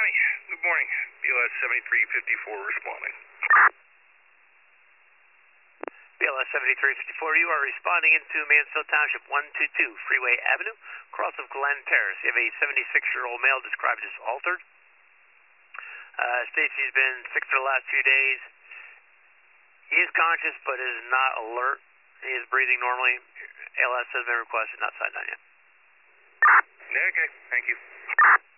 County, good morning. BLS 7354 responding. BLS 7354, you are responding into Mansfield Township 122 Freeway Avenue, cross of Glen Terrace. You have a 76-year-old male described as altered. Stacy's been sick for the last few days. He is conscious but is not alert. He is breathing normally. ALS has been requested, not signed on yet. Okay, thank you.